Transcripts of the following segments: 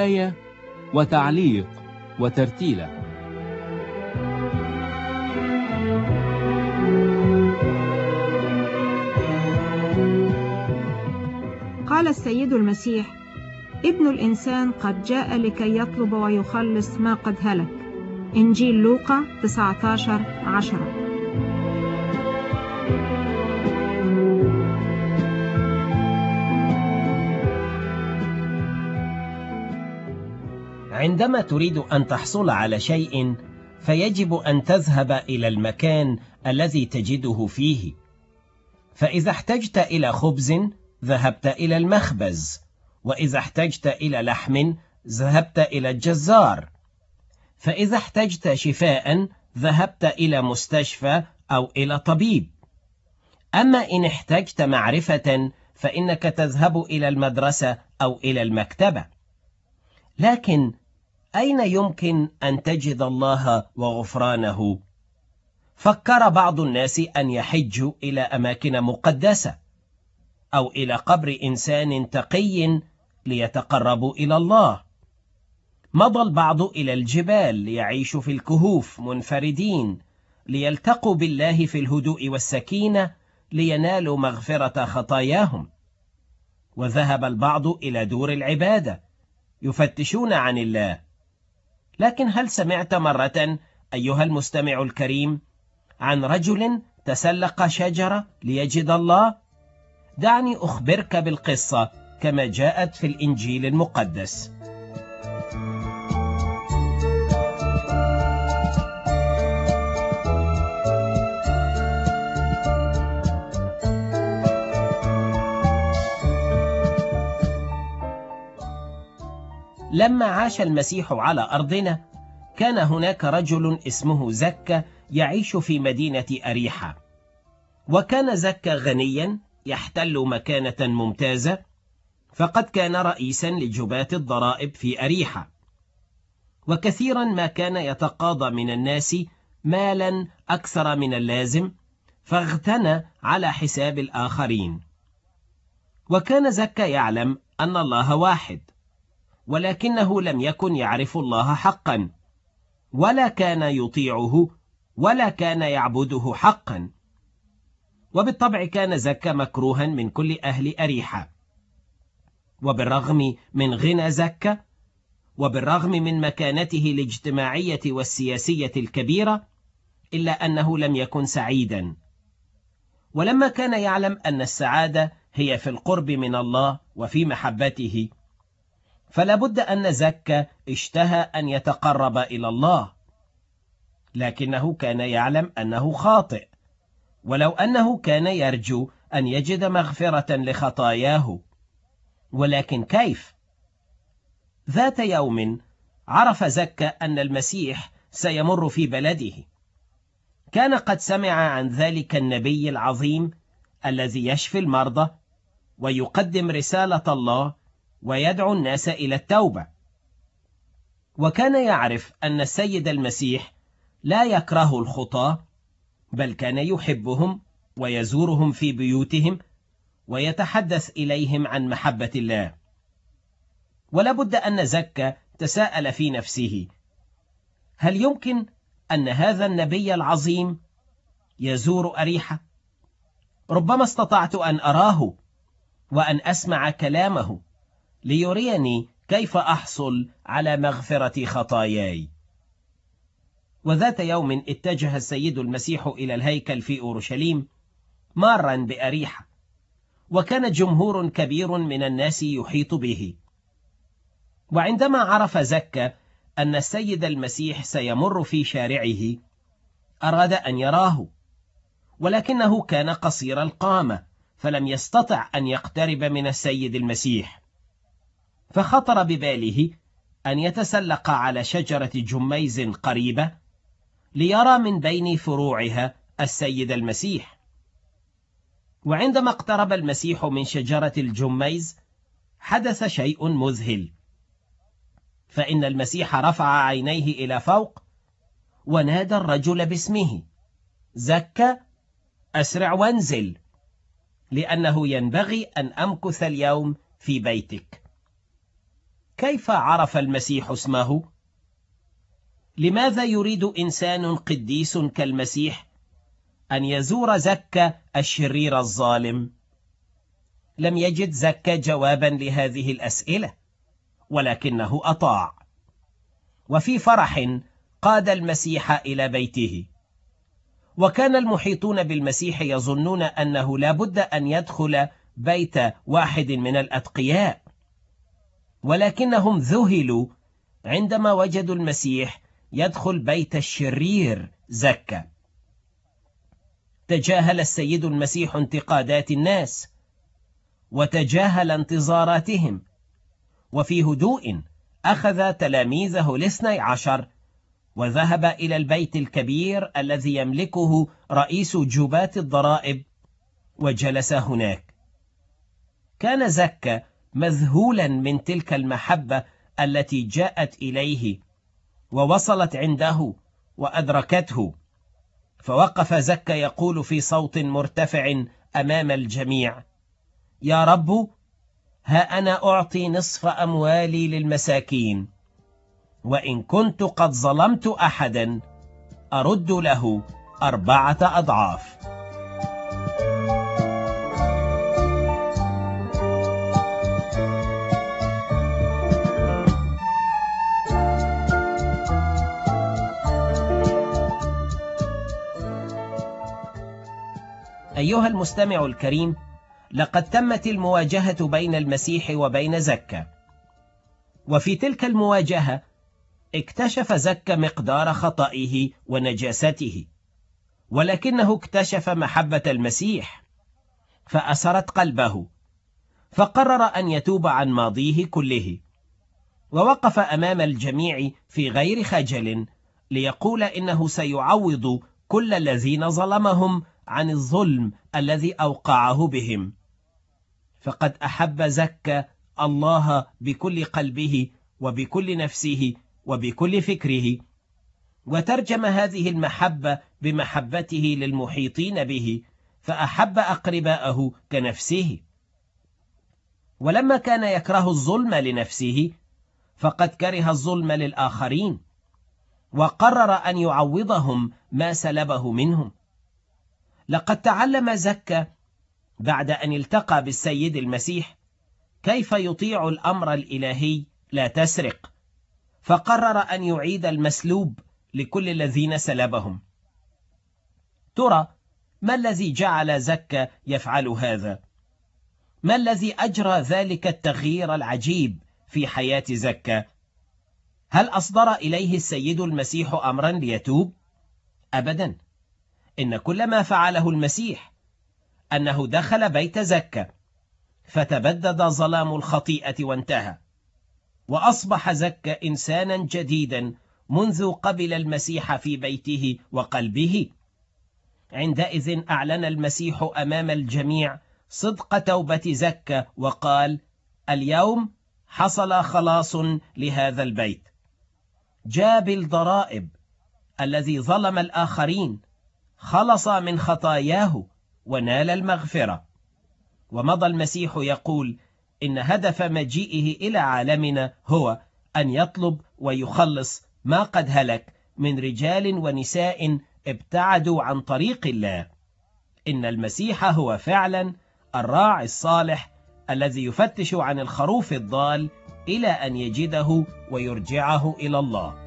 بداية وتعليق وترتيلة. قال السيد المسيح: ابن الإنسان قد جاء لكي يطلب ويخلص ما قد هلك. إنجيل لوقا 19:10. عندما تريد أن تحصل على شيء فيجب أن تذهب إلى المكان الذي تجده فيه. فإذا احتجت إلى خبز ذهبت إلى المخبز، وإذا احتجت إلى لحم ذهبت إلى الجزار، فإذا احتجت شفاء ذهبت إلى مستشفى أو إلى طبيب. أما إن احتجت معرفة فإنك تذهب إلى المدرسة أو إلى المكتبة. لكن أين يمكن أن تجد الله وغفرانه؟ فكر بعض الناس أن يحجوا إلى أماكن مقدسة أو إلى قبر إنسان تقي ليتقربوا إلى الله. مضى البعض إلى الجبال ليعيشوا في الكهوف منفردين ليلتقوا بالله في الهدوء والسكينة لينالوا مغفرة خطاياهم. وذهب البعض إلى دور العبادة يفتشون عن الله. لكن هل سمعت مرة أيها المستمع الكريم عن رجل تسلق شجرة ليجد الله؟ دعني أخبرك بالقصة كما جاءت في الإنجيل المقدس. لما عاش المسيح على أرضنا كان هناك رجل اسمه زكا يعيش في مدينة أريحة. وكان زكا غنيا يحتل مكانة ممتازة، فقد كان رئيسا لجباة الضرائب في أريحة، وكثيرا ما كان يتقاضى من الناس مالا أكثر من اللازم، فاغتنى على حساب الآخرين. وكان زكا يعلم أن الله واحد، ولكنه لم يكن يعرف الله حقا، ولا كان يطيعه، ولا كان يعبده حقا. وبالطبع كان زكا مكروها من كل أهل أريحة. وبالرغم من غنى زكا، وبالرغم من مكانته الاجتماعية والسياسية الكبيرة، إلا أنه لم يكن سعيدا. ولما كان يعلم أن السعادة هي في القرب من الله وفي محبته، فلا بد أن زكا اشتهى أن يتقرب إلى الله. لكنه كان يعلم أنه خاطئ، ولو أنه كان يرجو أن يجد مغفرة لخطاياه. ولكن كيف؟ ذات يوم عرف زكا أن المسيح سيمر في بلده. كان قد سمع عن ذلك النبي العظيم الذي يشفي المرضى ويقدم رسالة الله ويدعو الناس إلى التوبة. وكان يعرف أن السيد المسيح لا يكره الخطاة، بل كان يحبهم ويزورهم في بيوتهم ويتحدث إليهم عن محبة الله. ولا بد أن زكا تساءل في نفسه: هل يمكن أن هذا النبي العظيم يزور أريحة؟ ربما استطعت أن أراه وأن أسمع كلامه ليريني كيف أحصل على مغفرة خطاياي. وذات يوم اتجه السيد المسيح إلى الهيكل في أورشليم مارا بأريحة، وكان جمهور كبير من الناس يحيط به. وعندما عرف زكا أن السيد المسيح سيمر في شارعه أراد أن يراه، ولكنه كان قصير القامة فلم يستطع أن يقترب من السيد المسيح. فخطر بباله أن يتسلق على شجرة جميز قريبة ليرى من بين فروعها السيد المسيح. وعندما اقترب المسيح من شجرة الجميز حدث شيء مذهل، فإن المسيح رفع عينيه إلى فوق ونادى الرجل باسمه: زكا، أسرع وانزل، لأنه ينبغي أن أمكث اليوم في بيتك. كيف عرف المسيح اسمه؟ لماذا يريد إنسان قديس كالمسيح أن يزور زكا الشرير الظالم؟ لم يجد زكا جوابا لهذه الأسئلة، ولكنه أطاع، وفي فرح قاد المسيح إلى بيته. وكان المحيطون بالمسيح يظنون أنه لا بد أن يدخل بيت واحد من الأتقياء، ولكنهم ذهلوا عندما وجدوا المسيح يدخل بيت الشرير زكا. تجاهل السيد المسيح انتقادات الناس وتجاهل انتظاراتهم، وفي هدوء أخذ تلاميذه 12 وذهب إلى البيت الكبير الذي يملكه رئيس جباة الضرائب وجلس هناك. كان زكا مذهولا من تلك المحبة التي جاءت إليه ووصلت عنده وأدركته، فوقف زكا يقول في صوت مرتفع أمام الجميع: يا رب، ها أنا أعطي نصف أموالي للمساكين، وإن كنت قد ظلمت أحدا أرد له 4 أضعاف. أيها المستمع الكريم، لقد تمت المواجهة بين المسيح وبين زكا، وفي تلك المواجهة اكتشف زكا مقدار خطئه ونجاسته، ولكنه اكتشف محبة المسيح فأسرت قلبه، فقرر أن يتوب عن ماضيه كله، ووقف أمام الجميع في غير خجل ليقول إنه سيعوض كل الذين ظلمهم عن الظلم الذي أوقعه بهم. فقد أحب زكا الله بكل قلبه وبكل نفسه وبكل فكره، وترجم هذه المحبة بمحبته للمحيطين به، فأحب أقرباءه كنفسه. ولما كان يكره الظلم لنفسه فقد كره الظلم للآخرين، وقرر أن يعوضهم ما سلبه منهم. لقد تعلم زكا بعد أن التقى بالسيد المسيح كيف يطيع الأمر الإلهي: لا تسرق، فقرر أن يعيد المسلوب لكل الذين سلبهم. ترى ما الذي جعل زكا يفعل هذا؟ ما الذي أجرى ذلك التغيير العجيب في حياة زكا؟ هل أصدر إليه السيد المسيح أمرا ليتوب؟ أبدا، إن كل ما فعله المسيح أنه دخل بيت زكا فتبدد ظلام الخطيئة وانتهى، وأصبح زكا إنسانا جديدا منذ قبل المسيح في بيته وقلبه. عندئذ أعلن المسيح أمام الجميع صدق توبة زكا وقال: اليوم حصل خلاص لهذا البيت. جاب الضرائب الذي ظلم الآخرين خلص من خطاياه ونال المغفرة. ومضى المسيح يقول إن هدف مجيئه إلى عالمنا هو أن يطلب ويخلص ما قد هلك من رجال ونساء ابتعدوا عن طريق الله. إن المسيح هو فعلا الراعي الصالح الذي يفتش عن الخروف الضال إلى أن يجده ويرجعه إلى الله.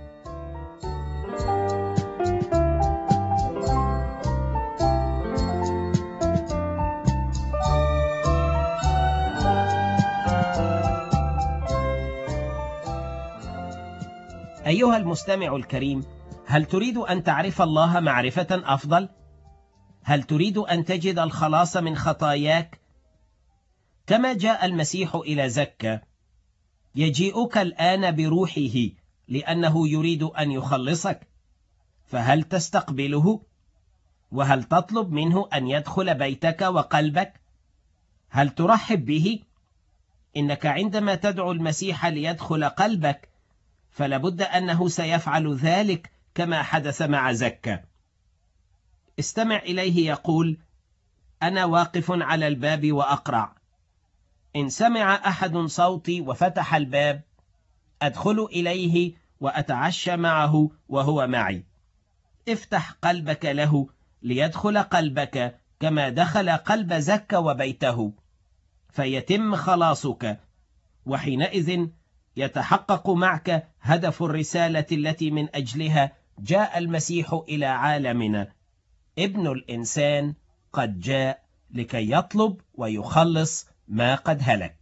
أيها المستمع الكريم، هل تريد أن تعرف الله معرفة أفضل؟ هل تريد أن تجد الخلاص من خطاياك؟ كما جاء المسيح إلى زكا يجيئك الآن بروحه لأنه يريد أن يخلصك، فهل تستقبله؟ وهل تطلب منه أن يدخل بيتك وقلبك؟ هل ترحب به؟ إنك عندما تدعو المسيح ليدخل قلبك فلابد أنه سيفعل ذلك كما حدث مع زكا. استمع إليه يقول: أنا واقف على الباب وأقرع، إن سمع أحد صوتي وفتح الباب أدخل إليه وأتعشى معه وهو معي. افتح قلبك له ليدخل قلبك كما دخل قلب زكا وبيته، فيتم خلاصك، وحينئذ يتحقق معك هدف الرسالة التي من أجلها جاء المسيح إلى عالمنا. ابن الإنسان قد جاء لكي يطلب ويخلص ما قد هلك.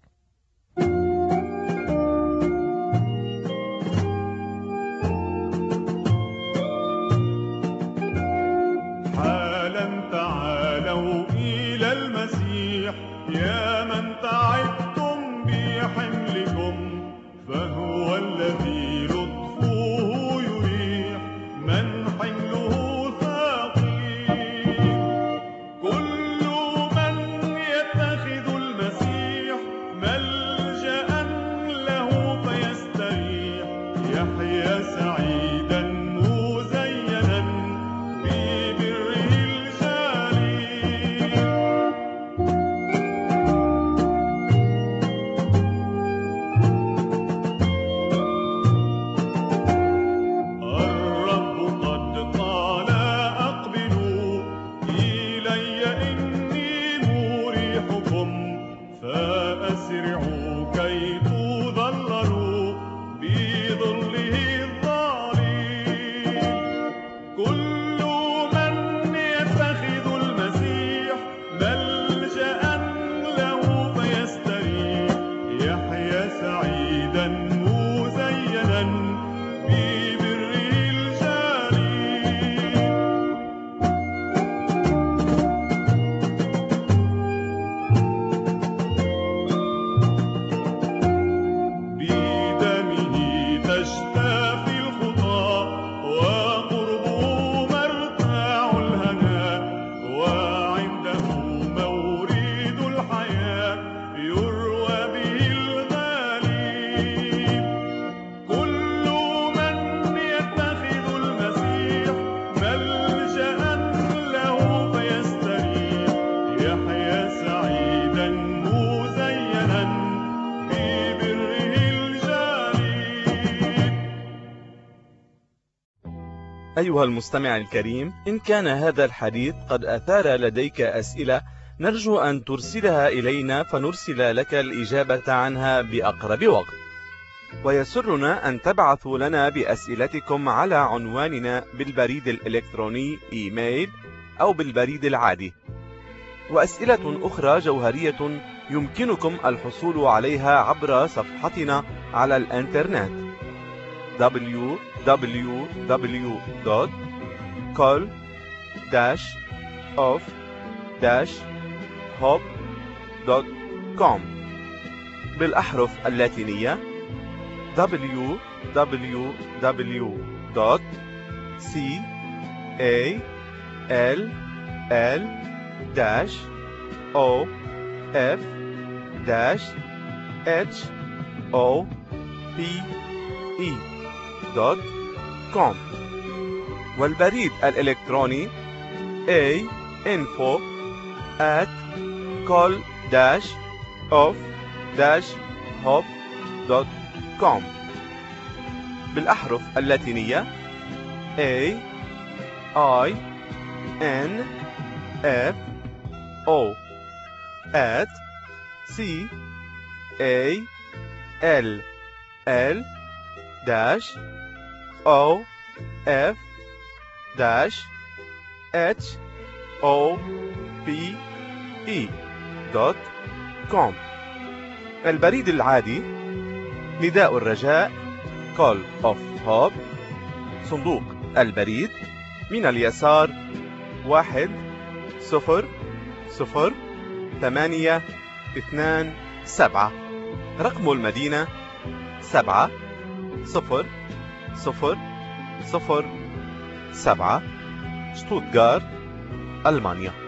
حالا تعالوا إلى المسيح يا من تعبتم بحملكم، فهو الذي لطفه يريح من حمله ثقيل. كل من يتخذ المسيح ملجأ له فيستريح، يحيا سعيدا مزينا ببره الجليل. الرب قد قال أقبلوا إلي إني مريحكم، فأسرعوا كي تظللوا بظله الظليل. كل من يتخذ المسيح ملجأ له فيستريح، يحيا سعيدا مزينا ببره الجليل. بدمه تشتفي الخطى، وقربه مرتاع الهنا، وعنده مورد الحياة يروى به الغليل. كل من يتخذ المسيح ملجأ له فيستريح، يحيا سعيدا مزينا ببره الجليل. أيها المستمع الكريم، إن كان هذا الحديث قد أثار لديك أسئلة، نرجو أن ترسلها إلينا فنرسل لك الإجابة عنها بأقرب وقت. ويسرنا أن تبعثوا لنا بأسئلتكم على عنواننا بالبريد الإلكتروني إيميل أو بالبريد العادي. وأسئلة أخرى جوهرية يمكنكم الحصول عليها عبر صفحتنا على الإنترنت www.call-of-hope.com بالأحرف اللاتينية www.call-of-hope.com والبريد الإلكتروني info@call-of-hope.com بالأحرف اللاتينية info@call-of-hope.com البريد العادي نداء الرجاء Call of Hope، صندوق البريد من اليسار 10027، رقم المدينة 70007، شتوتغارت، ألمانيا.